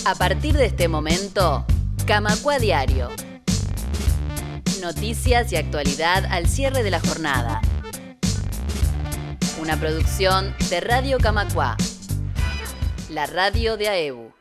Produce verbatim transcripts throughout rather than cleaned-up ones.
A partir de este momento, Camacua Diario. Noticias y actualidad al cierre de la jornada. Una producción de Radio Camacua, la radio de A E B U.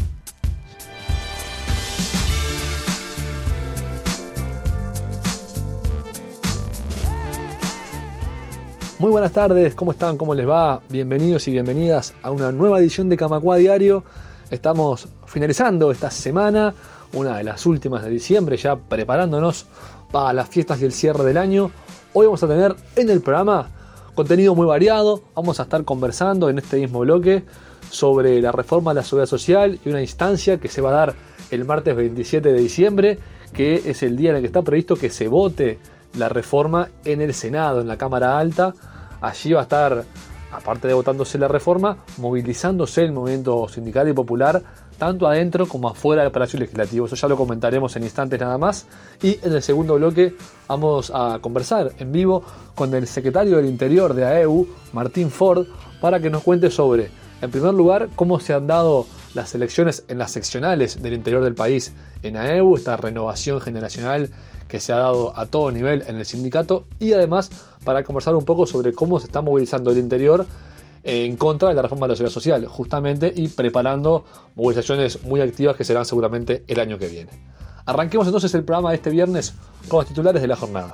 Muy buenas tardes, ¿cómo están? ¿Cómo les va? Bienvenidos y bienvenidas a una nueva edición de Camacua Diario. Estamos finalizando esta semana, una de las últimas de diciembre, ya preparándonos para las fiestas y el cierre del año. Hoy vamos a tener en el programa contenido muy variado. Vamos a estar conversando en este mismo bloque sobre la reforma de la Seguridad Social y una instancia que se va a dar el martes veintisiete de diciembre, que es el día en el que está previsto que se vote la reforma en el Senado, en la Cámara Alta. Allí va a estar, aparte de votándose la reforma, movilizándose el movimiento sindical y popular, tanto adentro como afuera del Palacio Legislativo. Eso ya lo comentaremos en instantes nada más. Y en el segundo bloque vamos a conversar en vivo con el secretario del Interior de A E B U, Martín Ford, para que nos cuente sobre, en primer lugar, cómo se han dado las elecciones en las seccionales del interior del país en A E B U, esta renovación generacional que se ha dado a todo nivel en el sindicato, y además para conversar un poco sobre cómo se está movilizando el interior en contra de la reforma de la Seguridad Social, justamente, y preparando movilizaciones muy activas que serán seguramente el año que viene. Arranquemos entonces el programa de este viernes con los titulares de la jornada.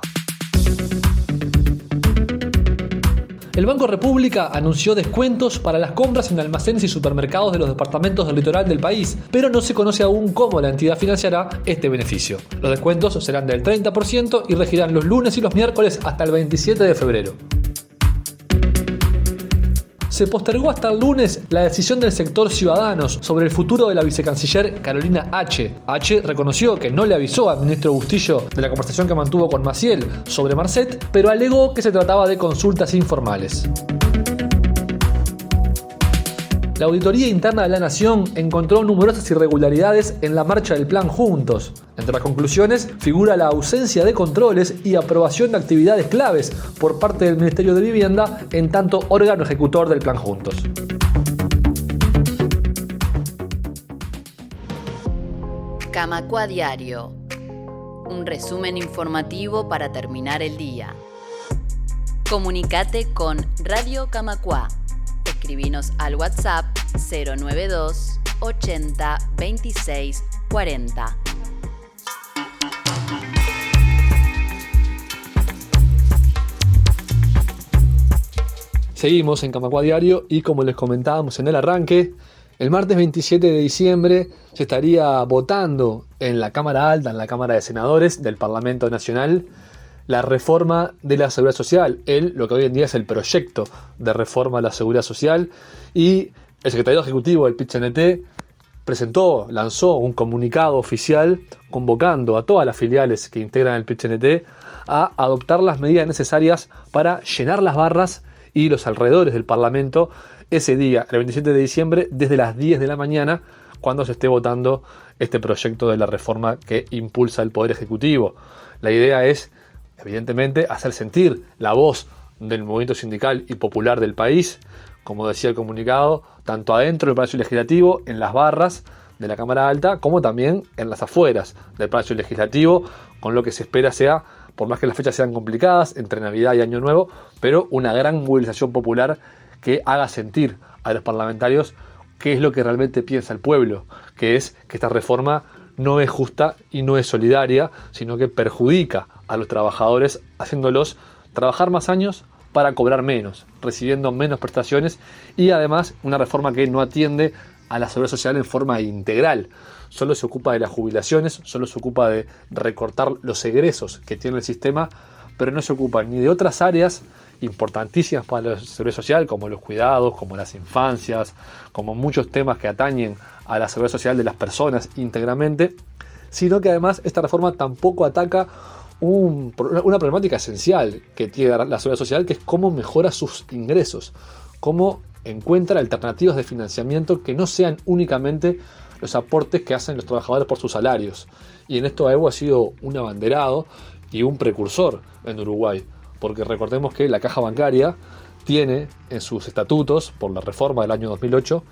El Banco República anunció descuentos para las compras en almacenes y supermercados de los departamentos del litoral del país, pero no se conoce aún cómo la entidad financiará este beneficio. Los descuentos serán del treinta por ciento y regirán los lunes y los miércoles hasta el veintisiete de febrero. Se postergó hasta el lunes la decisión del sector Ciudadanos sobre el futuro de la vicecanciller Carolina H. H reconoció que no le avisó al ministro Bustillo de la conversación que mantuvo con Maciel sobre Marcet, pero alegó que se trataba de consultas informales. La Auditoría Interna de la Nación encontró numerosas irregularidades en la marcha del Plan Juntos. Entre las conclusiones figura la ausencia de controles y aprobación de actividades claves por parte del Ministerio de Vivienda en tanto órgano ejecutor del Plan Juntos. Camacua Diario. Un resumen informativo para terminar el día. Comunicate con Radio Camacua. Escribinos al WhatsApp cero nueve dos ochenta veintiséis cuarenta. Seguimos en Camacua Diario y, como les comentábamos en el arranque, el martes veintisiete de diciembre se estaría votando en la Cámara Alta, en la Cámara de Senadores del Parlamento Nacional, la reforma de la Seguridad Social, el, lo que hoy en día es el proyecto de reforma de la Seguridad Social, y el secretario ejecutivo del P I T C N T presentó, lanzó un comunicado oficial convocando a todas las filiales que integran el P I T C N T a adoptar las medidas necesarias para llenar las barras y los alrededores del Parlamento ese día, el veintisiete de diciembre, desde las diez de la mañana, cuando se esté votando este proyecto de la reforma que impulsa el Poder Ejecutivo. La idea es, evidentemente, hacer sentir la voz del movimiento sindical y popular del país, como decía el comunicado, tanto adentro del Palacio Legislativo, en las barras de la Cámara Alta, como también en las afueras del Palacio Legislativo, con lo que se espera sea, por más que las fechas sean complicadas, entre Navidad y Año Nuevo, pero una gran movilización popular que haga sentir a los parlamentarios qué es lo que realmente piensa el pueblo, que es que esta reforma no es justa y no es solidaria, sino que perjudica a los trabajadores, haciéndolos trabajar más años para cobrar menos, recibiendo menos prestaciones, y además una reforma que no atiende a la seguridad social en forma integral. Solo se ocupa de las jubilaciones, solo se ocupa de recortar los egresos que tiene el sistema, pero no se ocupa ni de otras áreas importantísimas para la seguridad social, como los cuidados, como las infancias, como muchos temas que atañen a la seguridad social de las personas íntegramente, sino que además esta reforma tampoco ataca un, una problemática esencial que tiene la seguridad social, que es cómo mejora sus ingresos, cómo encuentra alternativas de financiamiento que no sean únicamente los aportes que hacen los trabajadores por sus salarios. Y en esto A E B U ha sido un abanderado y un precursor en Uruguay, porque recordemos que la caja bancaria tiene en sus estatutos, por la reforma del año dos mil ocho,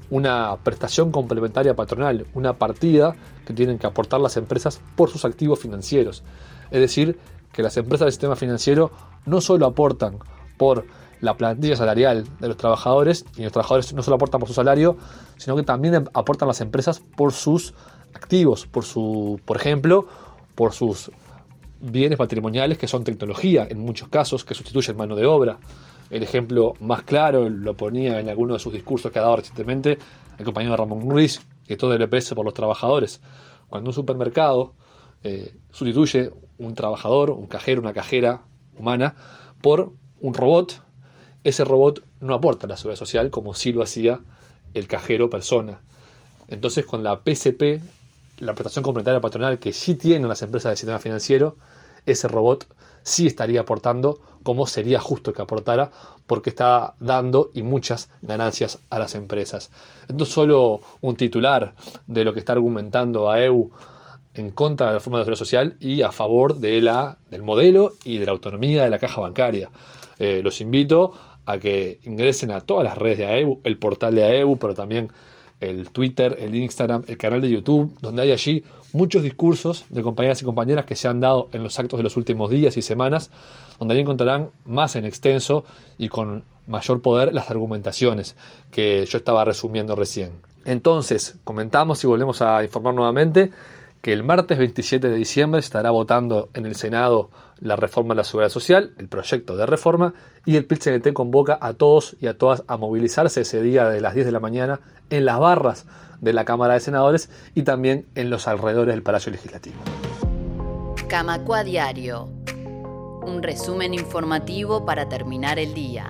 una prestación complementaria patronal, una partida que tienen que aportar las empresas por sus activos financieros. Es decir, que las empresas del sistema financiero no solo aportan por la plantilla salarial de los trabajadores, y los trabajadores no solo aportan por su salario, sino que también aportan las empresas por sus activos, por su, por ejemplo, por sus bienes patrimoniales, que son tecnología en muchos casos, que sustituyen mano de obra. El ejemplo más claro lo ponía en alguno de sus discursos que ha dado recientemente el compañero Ramón Ruiz, que todo el E P S por los trabajadores. Cuando un supermercado eh, sustituye un trabajador, un cajero, una cajera humana, por un robot, ese robot no aporta a la seguridad social como sí lo hacía el cajero persona. Entonces, con la P C P, la prestación complementaria patronal que sí tienen las empresas del sistema financiero, ese robot sí estaría aportando como sería justo que aportara, porque está dando y muchas ganancias a las empresas. Esto es solo un titular de lo que está argumentando A E U en contra de la reforma de la seguridad social y a favor de la, del modelo y de la autonomía de la caja bancaria. Eh, los invito a que ingresen a todas las redes de A E U, el portal de A E U, pero también el Twitter, el Instagram, el canal de YouTube, donde hay allí muchos discursos de compañeras y compañeras que se han dado en los actos de los últimos días y semanas, donde ahí encontrarán más en extenso y con mayor poder las argumentaciones que yo estaba resumiendo recién. Entonces, comentamos y volvemos a informar nuevamente que el martes veintisiete de diciembre se estará votando en el Senado la reforma de la seguridad social, el proyecto de reforma, y el P I T C N T convoca a todos y a todas a movilizarse ese día de las diez de la mañana en las barras de la Cámara de Senadores y también en los alrededores del Palacio Legislativo. Camacua Diario. Un resumen informativo para terminar el día.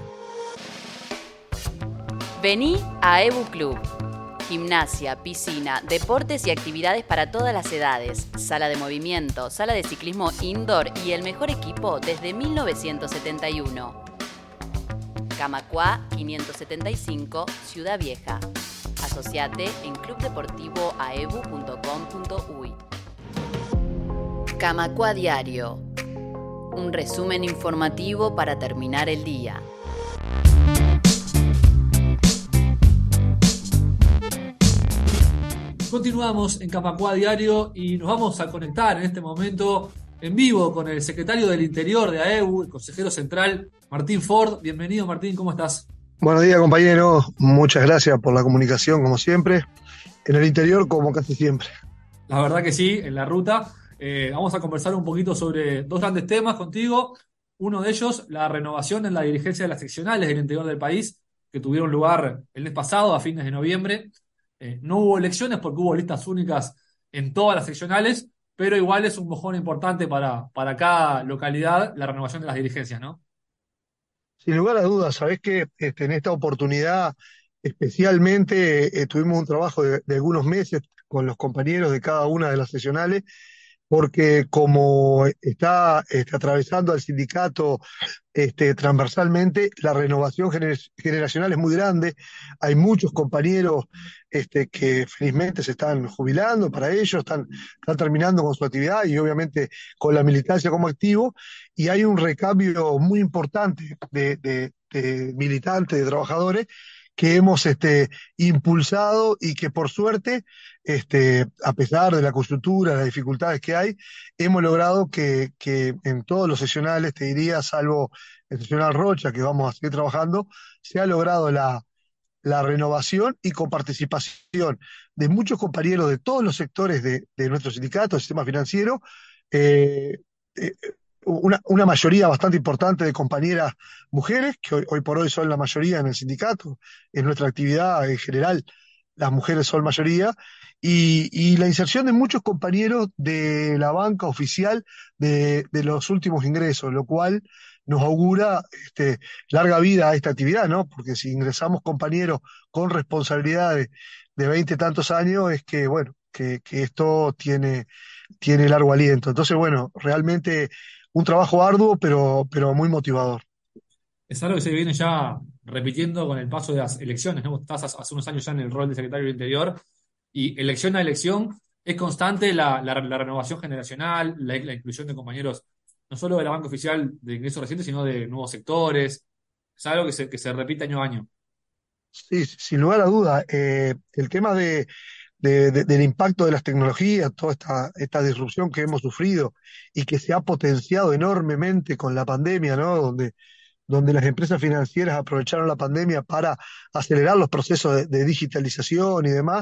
Vení a E B U Club. Gimnasia, piscina, deportes y actividades para todas las edades, sala de movimiento, sala de ciclismo indoor y el mejor equipo desde mil novecientos setenta y uno. Camacua quinientos setenta y cinco, Ciudad Vieja. Asociate en club deportivo aebu punto com punto uy. Camacua Diario. Un resumen informativo para terminar el día. Continuamos en Camacua Diario y nos vamos a conectar en este momento en vivo con el secretario del Interior de A E U, el consejero central, Martín Ford. Bienvenido, Martín, ¿cómo estás? Buenos días, compañero. Muchas gracias por la comunicación, como siempre. En el interior, como casi siempre. La verdad que sí, en la ruta. Eh, vamos a conversar un poquito sobre dos grandes temas contigo. Uno de ellos, la renovación en la dirigencia de las seccionales del interior del país, que tuvieron lugar el mes pasado, a fines de noviembre. Eh, no hubo elecciones porque hubo listas únicas en todas las seccionales, pero igual es un mojón importante para, para cada localidad la renovación de las dirigencias, ¿no? Sin lugar a dudas, sabés que este, en esta oportunidad especialmente eh, tuvimos un trabajo de, de algunos meses con los compañeros de cada una de las seccionales, porque como está, está atravesando al sindicato este, transversalmente, la renovación gener- generacional es muy grande. Hay muchos compañeros este, que felizmente se están jubilando para ellos, están, están terminando con su actividad y obviamente con la militancia como activo, y hay un recambio muy importante de, de, de militantes, de trabajadores, que hemos este, impulsado y que por suerte, este, a pesar de la coyuntura, las dificultades que hay, hemos logrado que, que en todos los sesionales, te diría, salvo el sesional Rocha, que vamos a seguir trabajando, se ha logrado la, la renovación y con participación de muchos compañeros de todos los sectores de, de nuestro sindicato, del sistema financiero, eh, eh, una, una mayoría bastante importante de compañeras mujeres, que hoy, hoy por hoy son la mayoría en el sindicato, en nuestra actividad en general, las mujeres son mayoría, y, y la inserción de muchos compañeros de la banca oficial de, de los últimos ingresos, lo cual nos augura este, larga vida a esta actividad, ¿no? Porque si ingresamos compañeros con responsabilidades de veinte tantos años, es que, bueno, que, que esto tiene, tiene largo aliento. Entonces, bueno, realmente un trabajo arduo, pero, pero muy motivador. Es algo que se viene ya repitiendo con el paso de las elecciones, ¿no? Estás hace unos años ya en el rol de secretario del Interior y elección a elección es constante la, la, la renovación generacional, la, la inclusión de compañeros, no solo de la banca oficial de ingresos recientes, sino de nuevos sectores. Es algo que se, que se repite año a año. Sí, sin lugar a duda. Eh, el tema de, de- de- del impacto de las tecnologías, toda esta, esta disrupción que hemos sufrido y que se ha potenciado enormemente con la pandemia, ¿no? Donde, donde las empresas financieras aprovecharon la pandemia para acelerar los procesos de, de digitalización y demás,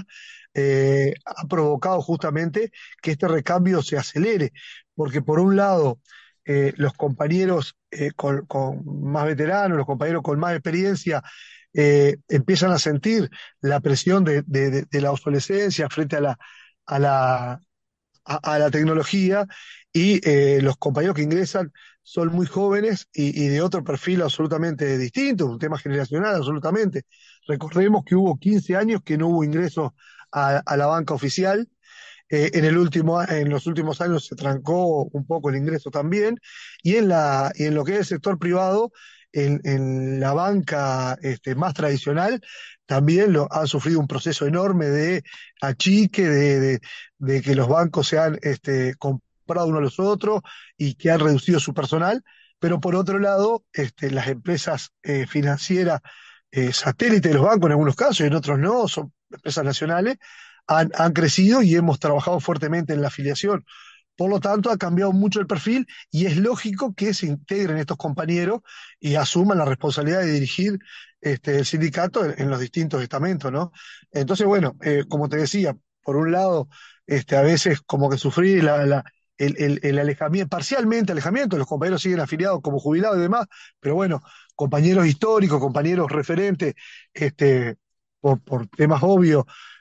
eh, ha provocado justamente que este recambio se acelere, porque por un lado, eh, los compañeros eh, con, con más veteranos, los compañeros con más experiencia, eh, empiezan a sentir la presión de, de- de- de la obsolescencia frente a la, a la, a, a la tecnología y eh, los compañeros que ingresan son muy jóvenes y, y de otro perfil absolutamente distinto, un tema generacional absolutamente. Recordemos que hubo quince años que no hubo ingresos a, a la banca oficial. Eh, en el último, a- en los últimos años se trancó un poco el ingreso también, y en la, y en lo que es el sector privado, en, en la banca este, más tradicional, también lo, han sufrido un proceso enorme de achique, de, de, de que los bancos se han este, comprado unos a los otros y que han reducido su personal. Pero por otro lado, este, las empresas eh, financieras, eh, satélite de los bancos en algunos casos y en otros no, son empresas nacionales, han, han crecido y hemos trabajado fuertemente en la afiliación. Por lo tanto, ha cambiado mucho el perfil y es lógico que se integren estos compañeros y asuman la responsabilidad de dirigir este, el sindicato en, en los distintos estamentos, ¿no? Entonces, bueno, eh, como te decía, por un lado, este, a veces como que sufrí la, la- el, el- el alejamiento, parcialmente alejamiento, los compañeros siguen afiliados como jubilados y demás, pero bueno, compañeros históricos, compañeros referentes, este, por, por temas obvios,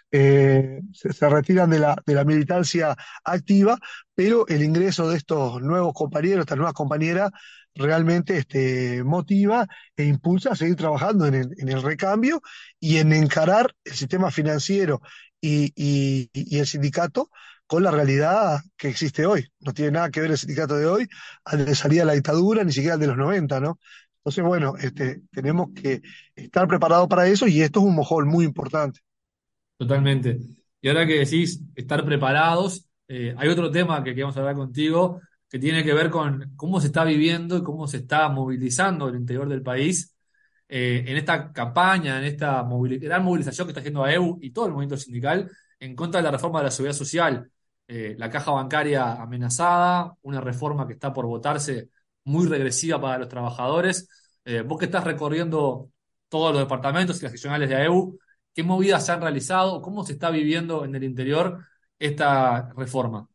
eh, se, se retiran de la, de la militancia activa, pero el ingreso de estos nuevos compañeros, estas nuevas compañeras, realmente este, motiva e impulsa a seguir trabajando en el, en el recambio y en encarar el sistema financiero y, y- y el sindicato con la realidad que existe hoy. No tiene nada que ver el sindicato de hoy al de salida de la dictadura, ni siquiera al de los noventa, ¿no? Entonces, bueno, este, tenemos que estar preparados para eso y esto es un mojón muy importante. Totalmente. Y ahora que decís estar preparados, eh, hay otro tema que queremos hablar contigo que tiene que ver con cómo se está viviendo y cómo se está movilizando el interior del país eh, en esta campaña, en esta movili- gran movilización que está haciendo A E U y todo el movimiento sindical en contra de la reforma de la seguridad social. Eh, la caja bancaria amenazada, una reforma que está por votarse muy regresiva para los trabajadores. Eh, vos que estás recorriendo todos los departamentos y las seccionales de A E U, ¿qué movidas se han realizado? ¿Cómo se está viviendo en el interior esta reforma?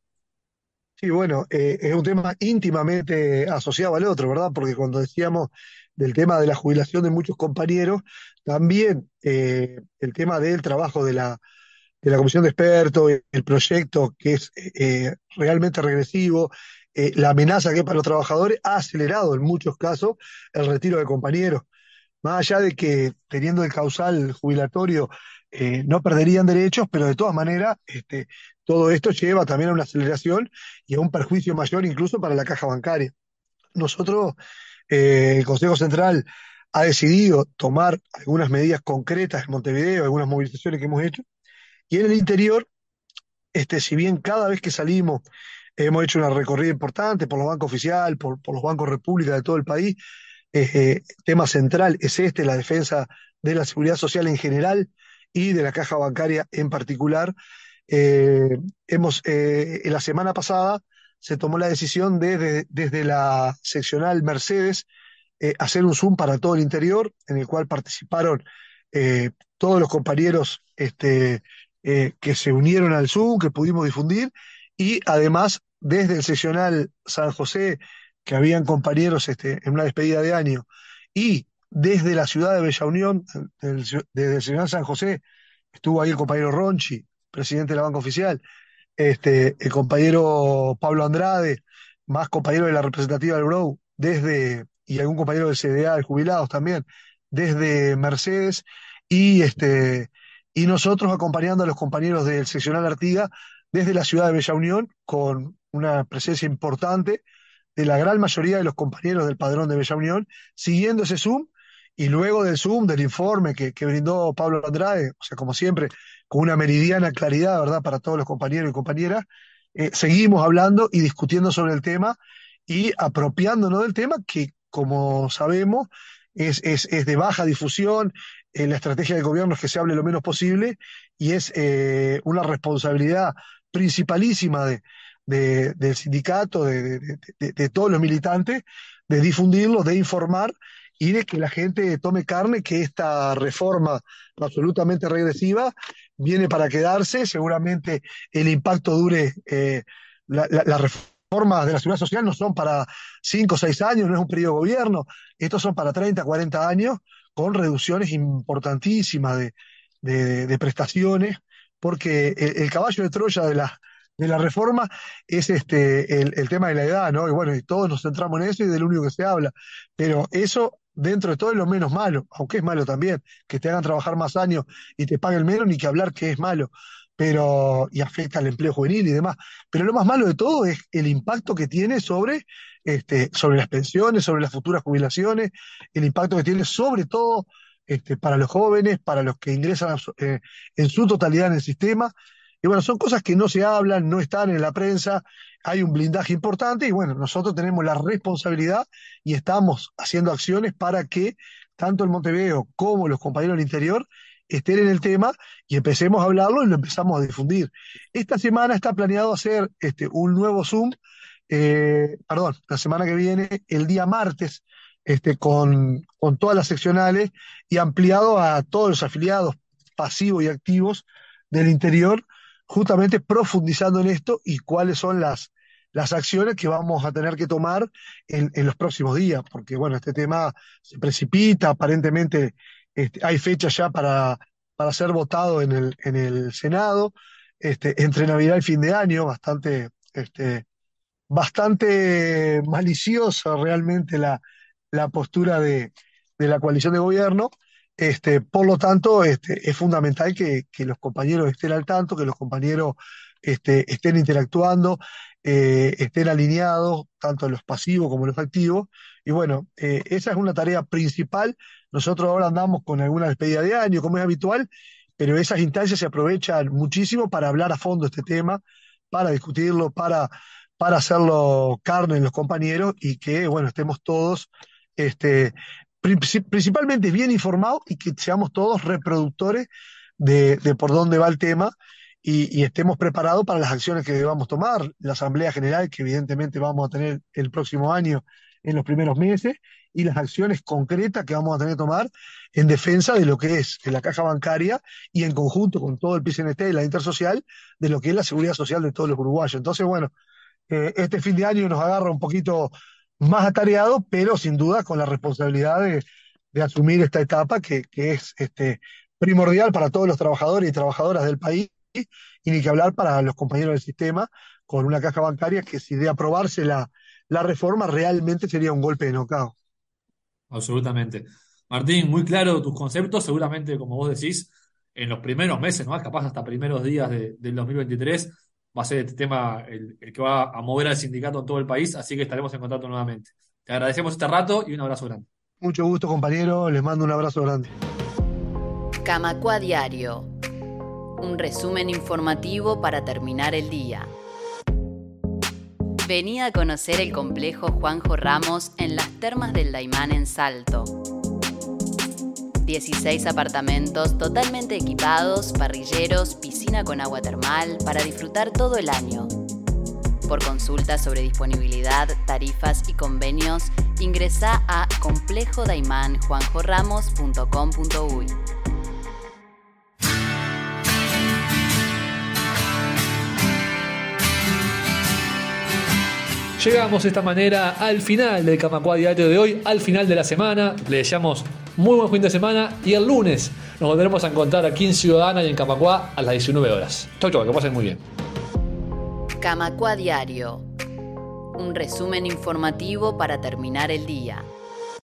Sí, bueno, eh, es un tema íntimamente asociado al otro, ¿verdad? Porque cuando decíamos del tema de la jubilación de muchos compañeros, también eh, el tema del trabajo de la, de la comisión de expertos, el proyecto que es eh, realmente regresivo, eh, la amenaza que es para los trabajadores, ha acelerado en muchos casos el retiro de compañeros. Más allá de que teniendo el causal jubilatorio eh, no perderían derechos, pero de todas maneras este, todo esto lleva también a una aceleración y a un perjuicio mayor incluso para la caja bancaria. Nosotros, eh, el Consejo Central ha decidido tomar algunas medidas concretas en Montevideo, algunas movilizaciones que hemos hecho, y en el interior, este, si bien cada vez que salimos hemos hecho una recorrida importante por los bancos oficiales, por, por los bancos república de todo el país, eh, tema central es este, la defensa de la seguridad social en general y de la caja bancaria en particular. Eh, hemos, eh, en la semana pasada se tomó la decisión de, de- desde la seccional Mercedes eh, hacer un Zoom para todo el interior, en el cual participaron eh, todos los compañeros este, eh, que se unieron al Zoom, que pudimos difundir, y además desde el seccional San José, que habían compañeros este, en una despedida de año, y desde la ciudad de Bella Unión, del- desde el seccional San José, estuvo ahí el compañero Ronchi, presidente de la banca oficial, este, el compañero Pablo Andrade, más compañero de la representativa del Brou, desde, y algún compañero del C D A de jubilados también, desde Mercedes, y, este, y nosotros acompañando a los compañeros del seccional Artiga desde la ciudad de Bella Unión, con una presencia importante de la gran mayoría de los compañeros del padrón de Bella Unión, siguiendo ese Zoom, y luego del Zoom, del informe que, que brindó Pablo Andrade, o sea, como siempre, con una meridiana claridad, ¿verdad?, para todos los compañeros y compañeras, eh, seguimos hablando y discutiendo sobre el tema y apropiándonos del tema que, como sabemos, es, es, es de baja difusión, eh, la estrategia del gobierno es que se hable lo menos posible y es eh, una responsabilidad principalísima de, de- del sindicato, de, de- de- de- de todos los militantes, de difundirlo, de informar y de que la gente tome carne, que esta reforma absolutamente regresiva viene para quedarse. Seguramente el impacto dure, eh, la, la- las reformas de la seguridad social no son para cinco o seis años, no es un periodo de gobierno, estos son para treinta cuarenta años, con reducciones importantísimas de, de- de prestaciones, porque el, el caballo de Troya de la, de la reforma es este, el, el tema de la edad, ¿no? Y bueno, y todos nos centramos en eso y del único que se habla, pero eso dentro de todo es lo menos malo, aunque es malo también, que te hagan trabajar más años y te paguen menos, ni que hablar que es malo, pero, y afecta al empleo juvenil y demás. Pero lo más malo de todo es el impacto que tiene sobre, este, sobre las pensiones, sobre las futuras jubilaciones, el impacto que tiene sobre todo este, para los jóvenes, para los que ingresan eh, en su totalidad en el sistema. Y bueno, son cosas que no se hablan, no están en la prensa, hay un blindaje importante y bueno, nosotros tenemos la responsabilidad y estamos haciendo acciones para que tanto el Montevideo como los compañeros del interior estén en el tema y empecemos a hablarlo y lo empezamos a difundir. Esta semana está planeado hacer este, un nuevo Zoom, eh, perdón, la semana que viene, el día martes, este, con, con todas las seccionales y ampliado a todos los afiliados pasivos y activos del interior, justamente profundizando en esto y cuáles son las, las acciones que vamos a tener que tomar en, en los próximos días, porque bueno, este tema se precipita, aparentemente este, hay fecha ya para, para ser votado en el, en el Senado, este, entre Navidad y fin de año, bastante, este, bastante maliciosa realmente la, la postura de, de la coalición de gobierno. Este, por lo tanto, este, es fundamental que, que los compañeros estén al tanto, que los compañeros este, estén interactuando, eh, estén alineados, tanto los pasivos como los activos. Y bueno, eh, esa es una tarea principal. Nosotros ahora andamos con alguna despedida de año, como es habitual, pero esas instancias se aprovechan muchísimo para hablar a fondo este tema, para discutirlo, para, para hacerlo carne en los compañeros y que, bueno, estemos todos este, principalmente bien informados y que seamos todos reproductores de, de por dónde va el tema y, y estemos preparados para las acciones que debamos tomar, la Asamblea General que evidentemente vamos a tener el próximo año en los primeros meses y las acciones concretas que vamos a tener que tomar en defensa de lo que es la caja bancaria y en conjunto con todo el P C N T y la Intersocial de lo que es la seguridad social de todos los uruguayos. Entonces, bueno, eh, este fin de año nos agarra un poquito más atareado, pero sin duda con la responsabilidad de, de asumir esta etapa que, que es este, primordial para todos los trabajadores y trabajadoras del país, y ni que hablar para los compañeros del sistema, con una caja bancaria que si de aprobarse la, la reforma realmente sería un golpe de knockout. Absolutamente. Martín, muy claro tus conceptos, seguramente, como vos decís, en los primeros meses, ¿no? Capaz hasta primeros días de- del dos mil veintitrés va a ser este tema el, el que va a mover al sindicato en todo el país, así que estaremos en contacto nuevamente. Te agradecemos este rato y un abrazo grande. Mucho gusto, compañero, les mando un abrazo grande. Camacua Diario. Un resumen informativo para terminar el día. Vení a conocer el complejo Juanjo Ramos en las Termas del Daymán en Salto. dieciséis apartamentos totalmente equipados, parrilleros, piscina con agua termal para disfrutar todo el año. Por consultas sobre disponibilidad, tarifas y convenios, ingresá a complejo daymán juanjo ramos punto com punto uy. Llegamos de esta manera al final del Camacua Diario de hoy, al final de la semana. Le deseamos muy buen fin de semana y el lunes nos volveremos a encontrar aquí en Ciudadana y en Camacua a las diecinueve horas. Chau, chau, que pasen muy bien. Camacua Diario. Un resumen informativo para terminar el día.